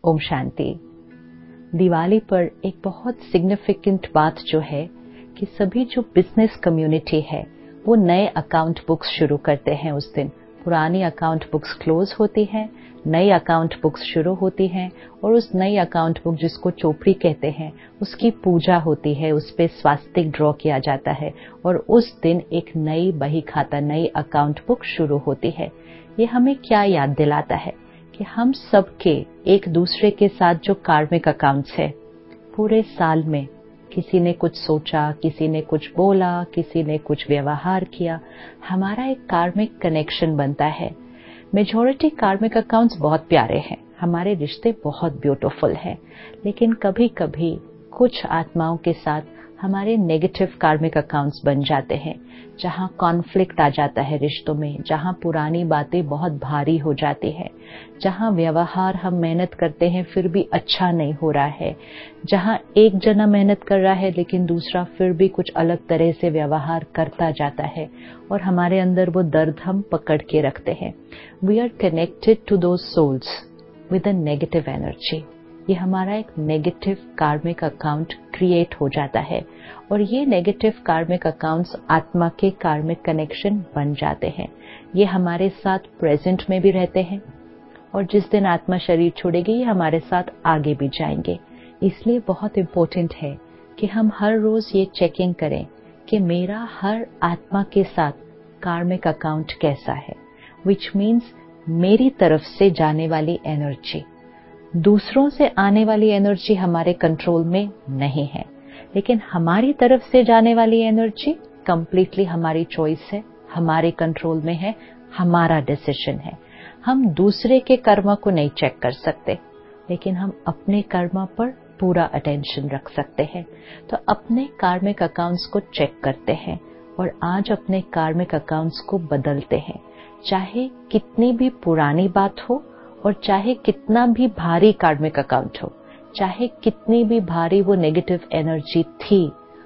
ओम शांति। दिवाली पर एक बहुत सिग्निफिकेंट बात जो है कि सभी जो बिजनेस कम्युनिटी है वो नए अकाउंट बुक्स शुरू करते हैं। उस दिन पुरानी अकाउंट बुक्स क्लोज होती हैं, नई अकाउंट बुक्स शुरू होती हैं और उस नई अकाउंट बुक जिसको चोपड़ी कहते हैं उसकी पूजा होती है, उस पे स्वास्तिक ड्रॉ किया जाता है और उस दिन एक नई बही खाता, नई अकाउंट बुक शुरू होती है। ये हमें क्या याद दिलाता है कि हम सबके एक दूसरे के साथ जो कार्मिक अकाउंट्स है, पूरे साल में किसी ने कुछ सोचा, किसी ने कुछ बोला, किसी ने कुछ व्यवहार किया, हमारा एक कार्मिक कनेक्शन बनता है। मेजॉरिटी कार्मिक अकाउंट्स बहुत प्यारे हैं, हमारे रिश्ते बहुत ब्यूटीफुल हैं, लेकिन कभी कभी कुछ आत्माओं के साथ हमारे नेगेटिव कार्मिक अकाउंट्स बन जाते हैं, जहां कॉन्फ्लिक्ट आ जाता है रिश्तों में, जहां पुरानी बातें बहुत भारी हो जाती है, जहां व्यवहार हम मेहनत करते हैं फिर भी अच्छा नहीं हो रहा है, जहां एक जना मेहनत कर रहा है लेकिन दूसरा फिर भी कुछ अलग तरह से व्यवहार करता जाता है और हमारे अंदर वो दर्द हम पकड़ के रखते हैं। We are connected to those souls with a negative energy. ये हमारा एक नेगेटिव कार्मिक अकाउंट क्रिएट हो जाता है और ये नेगेटिव कार्मिक अकाउंट्स आत्मा के कार्मिक कनेक्शन बन जाते हैं। ये हमारे साथ प्रेजेंट में भी रहते हैं और जिस दिन आत्मा शरीर छोड़ेगी ये हमारे साथ आगे भी जाएंगे। इसलिए बहुत इम्पोर्टेंट है कि हम हर रोज ये चेकिंग करें कि मेरा हर आत्मा के साथ कार्मिक अकाउंट कैसा है, विच मीन्स मेरी तरफ से जाने वाली एनर्जी। दूसरों से आने वाली एनर्जी हमारे कंट्रोल में नहीं है, लेकिन हमारी तरफ से जाने वाली एनर्जी कंप्लीटली हमारी चॉइस है, हमारे कंट्रोल में है, हमारा डिसीजन है। हम दूसरे के कर्म को नहीं चेक कर सकते, लेकिन हम अपने कर्म पर पूरा अटेंशन रख सकते हैं। तो अपने कार्मिक अकाउंट्स को चेक करते हैं और आज अपने कार्मिक अकाउंट्स को बदलते हैं। चाहे कितनी भी पुरानी बात हो और चाहे कितना भी भारी कार्मिक अकाउंट हो, चाहे कितनी भी भारी वो नेगेटिव एनर्जी थी,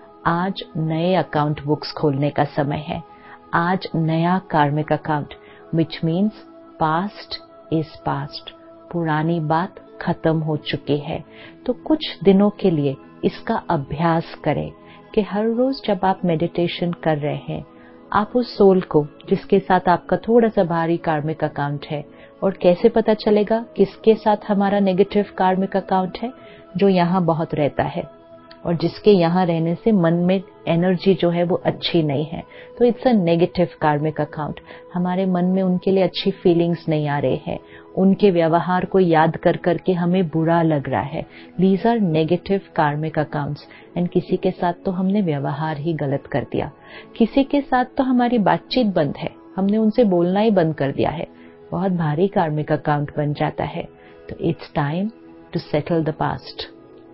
आज नए अकाउंट बुक्स खोलने का समय है। आज नया karmic account, which means past is past. पुरानी बात खत्म हो चुकी है। तो कुछ दिनों के लिए इसका अभ्यास करें कि हर रोज जब आप मेडिटेशन कर रहे हैं, आप उस सोल को जिसके साथ आपका थोड़ा सा भारी कार्मिक अकाउंट है, और कैसे पता चलेगा किसके साथ हमारा नेगेटिव कार्मिक अकाउंट है, जो यहाँ बहुत रहता है और जिसके यहाँ रहने से मन में एनर्जी जो है वो अच्छी नहीं है, तो it's a negative karmic account. हमारे मन में उनके लिए अच्छी फीलिंग्स नहीं आ रहे हैं, उनके व्यवहार को याद कर करके हमें बुरा लग रहा है। These are negative karmic accounts. And किसी के साथ तो हमने व्यवहार ही गलत कर दिया, किसी के साथ तो हमारी बातचीत बंद है, हमने उनसे बोलना ही बंद कर दिया है, बहुत भारी कार्मिक अकाउंट बन जाता है। तो it's time to settle the past.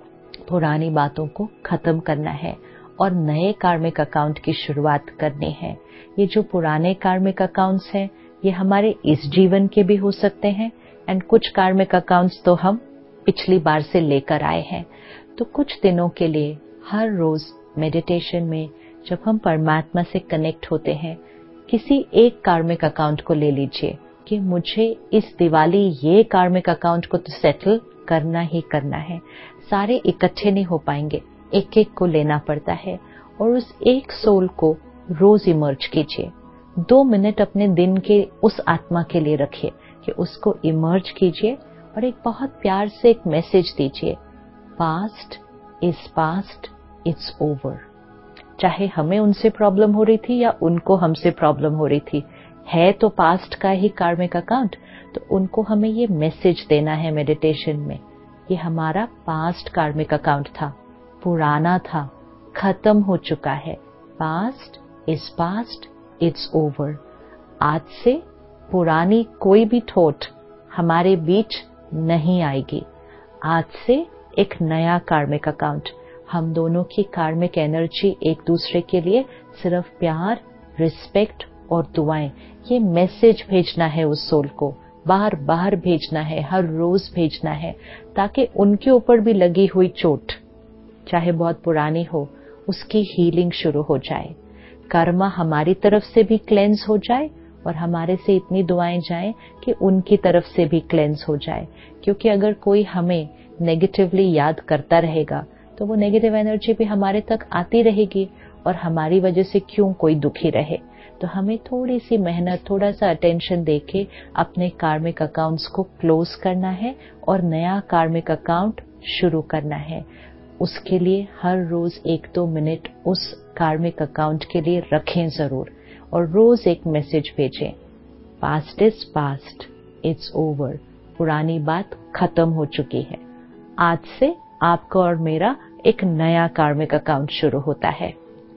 पुरानी बातों को खत्म करना है और नए कार्मिक अकाउंट की शुरुआत करनी है। ये जो पुराने कार्मिक अकाउंट्स हैं ये हमारे इस जीवन के भी हो सकते हैं एंड कुछ कार्मिक अकाउंट्स तो हम पिछली बार से लेकर आए हैं। तो कुछ दिनों के लिए हर रोज मेडिटेशन में जब हम परमात्मा से कनेक्ट होते हैं, किसी एक कार्मिक अकाउंट को ले लीजिए कि मुझे इस दिवाली ये कार्मिक अकाउंट को तो सेटल करना ही करना है। सारे इकट्ठे नहीं हो पाएंगे, एक एक को लेना पड़ता है और उस एक सोल को रोज इमर्ज कीजिए। 2 मिनट अपने दिन के उस आत्मा के लिए रखिए कि उसको इमर्ज कीजिए और एक बहुत प्यार से एक मैसेज दीजिए, past is past, it's over. चाहे हमें उनसे प्रॉब्लम हो रही थी या उनको हमसे प्रॉब्लम हो रही थी, है तो पास्ट का ही कार्मिक अकाउंट, तो उनको हमें ये मैसेज देना है मेडिटेशन में, ये हमारा पास्ट कार्मिक अकाउंट था, पुराना था, खत्म हो चुका है। Past is past, it's over. आज से पुरानी कोई भी थॉट हमारे बीच नहीं आएगी। आज से एक नया कार्मिक अकाउंट, हम दोनों की कार्मिक एनर्जी एक दूसरे के लिए सिर्फ प्यार, रिस्पेक्ट और दुआएं, ये मैसेज भेजना है उस सोल को, बार बार भेजना है, हर रोज भेजना है, ताकि उनके ऊपर भी लगी हुई चोट, चाहे बहुत पुरानी हो, उसकी हीलिंग शुरू हो जाए। कर्मा हमारी तरफ से भी क्लेंस हो जाए और हमारे से इतनी दुआएं जाएं कि उनकी तरफ से भी क्लेंस हो जाए। क्योंकि अगर कोई हमें नेगेटिवली याद करता रहेगा तो वो नेगेटिव एनर्जी भी हमारे तक आती रहेगी और हमारी वजह से क्यों कोई दुखी रहे। तो हमें थोड़ी सी मेहनत, थोड़ा सा अटेंशन देके अपने कार्मिक अकाउंट्स को क्लोज करना है और नया कार्मिक अकाउंट शुरू करना है। उसके लिए हर रोज 1-2 मिनट उस कार्मिक अकाउंट के लिए रखें जरूर और रोज एक मैसेज भेजें, past is past, it's over, पुरानी बात खत्म हो चुकी है। आज से आपका और मेरा एक नया कार्मिक अकाउंट शुरू होता है।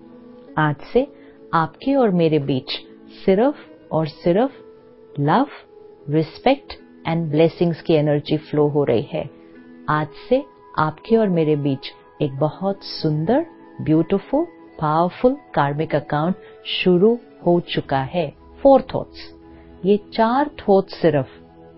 आज से आपके और मेरे बीच सिर्फ और सिर्फ लव, रिस्पेक्ट एंड ब्लेसिंग्स की एनर्जी फ्लो हो रही है। आज से आपके और मेरे बीच एक बहुत सुंदर, ब्यूटीफुल, पावरफुल कार्मिक अकाउंट शुरू हो चुका है। 4 थॉट्स, ये 4 थॉट्स सिर्फ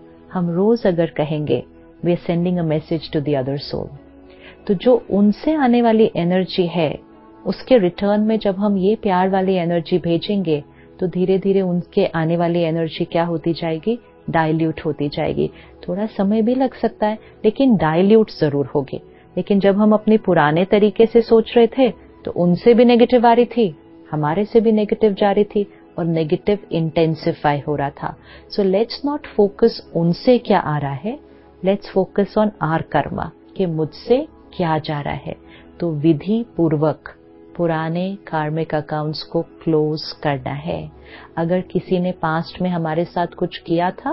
हम रोज अगर कहेंगे, we are sending a message to the other soul. तो जो उनसे आने वाली एनर्जी है उसके रिटर्न में जब हम ये प्यार वाली एनर्जी भेजेंगे तो धीरे धीरे उनके आने वाली एनर्जी क्या होती जाएगी, डाइल्यूट होती जाएगी। थोड़ा समय भी लग सकता है लेकिन डाइल्यूट जरूर होगी। लेकिन जब हम अपने पुराने तरीके से सोच रहे थे तो उनसे भी नेगेटिव आ रही थी, हमारे से भी नेगेटिव जा रही थी और नेगेटिव इंटेंसिफाई हो रहा था। सो लेट्स नॉट फोकस उनसे क्या आ रहा है, let's focus on our karma कि मुझसे क्या जा रहा है। तो विधि पूर्वक पुराने कार्मिक अकाउंट्स को क्लोज करना है। अगर किसी ने पास्ट में हमारे साथ कुछ किया था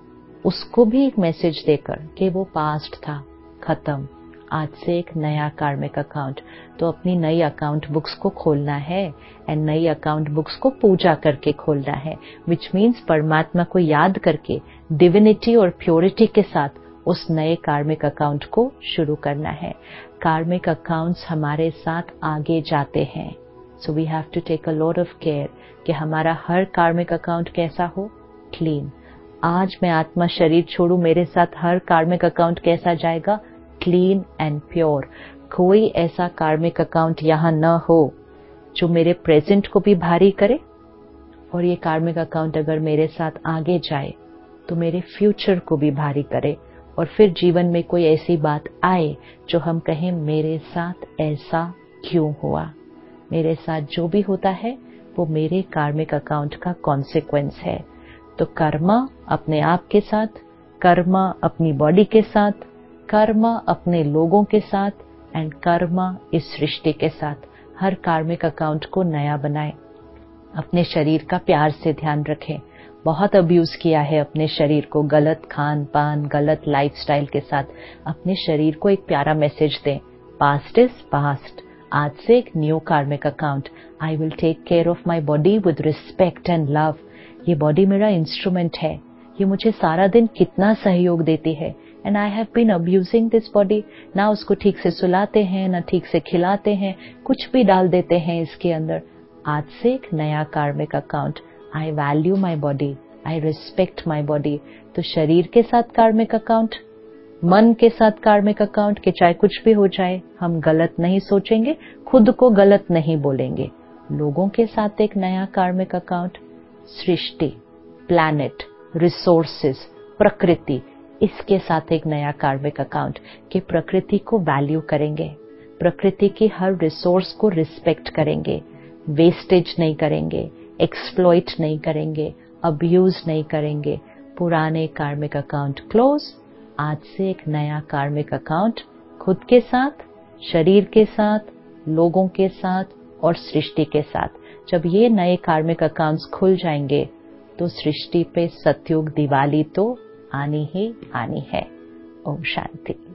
उसको भी एक मैसेज देकर कि वो पास्ट था, खत्म, आज से एक नया कार्मिक अकाउंट। तो अपनी नई अकाउंट बुक्स को खोलना है एंड नई अकाउंट बुक्स को पूजा करके खोलना है, विच मीन्स परमात्मा को याद करके डिविनिटी और प्योरिटी के साथ उस नए कार्मिक अकाउंट को शुरू करना है। कार्मिक अकाउंट्स हमारे साथ आगे जाते हैं, so we have to take a lot of care कि हमारा हर कार्मिक अकाउंट कैसा हो, क्लीन। आज मैं आत्मा शरीर छोड़ू, मेरे साथ हर कार्मिक अकाउंट कैसा जाएगा, क्लीन एंड प्योर। कोई ऐसा कार्मिक अकाउंट यहाँ न हो जो मेरे प्रेजेंट को भी भारी करे, और ये कार्मिक अकाउंट अगर मेरे साथ आगे जाए तो मेरे फ्यूचर को भी भारी करे। और फिर जीवन में कोई ऐसी बात आए जो हम कहें मेरे साथ ऐसा क्यों हुआ। मेरे साथ जो भी होता है वो मेरे कार्मिक अकाउंट का कॉन्सिक्वेंस है। तो कर्मा अपने आप के साथ, कर्मा अपनी बॉडी के साथ, कर्मा अपने लोगों के साथ एंड कर्मा इस सृष्टि के साथ हर कार्मिक अकाउंट को नया बनाएं। अपने शरीर का प्यार से ध्यान रखें। बहुत अब्यूज किया है अपने शरीर को, गलत खान पान, गलत लाइफस्टाइल के साथ। अपने शरीर को एक प्यारा मैसेज दें, पास्ट इज पास्ट, आज से एक new karmic account. I will take care of my body with respect and love. ये बॉडी मेरा इंस्ट्रूमेंट है, ये मुझे सारा दिन कितना सहयोग देती है and I have been abusing this body. ना उसको ठीक से सुलाते हैं, ना ठीक से खिलाते हैं, कुछ भी डाल देते हैं इसके अंदर। आज से एक नया karmic account, I value my body, I respect my body. तो शरीर के साथ कार्मिक अकाउंट, मन के साथ कार्मिक अकाउंट कि चाहे कुछ भी हो जाए हम गलत नहीं सोचेंगे, खुद को गलत नहीं बोलेंगे। लोगों के साथ एक नया कार्मिक अकाउंट, सृष्टि, प्लैनेट, रिसोर्सेज, प्रकृति, इसके साथ एक नया कार्मिक अकाउंट कि प्रकृति को वैल्यू करेंगे, प्रकृति की हर रिसोर्स को रिस्पेक्ट करेंगे, वेस्टेज नहीं करेंगे, एक्सप्लॉइट नहीं करेंगे, अब्यूज नहीं करेंगे। पुराने कार्मिक अकाउंट क्लोज, आज से एक नया कार्मिक अकाउंट खुद के साथ, शरीर के साथ, लोगों के साथ और सृष्टि के साथ। जब ये नए कार्मिक अकाउंट्स खुल जाएंगे तो सृष्टि पे सतयुग दिवाली तो आनी ही आनी है। ओम शांति।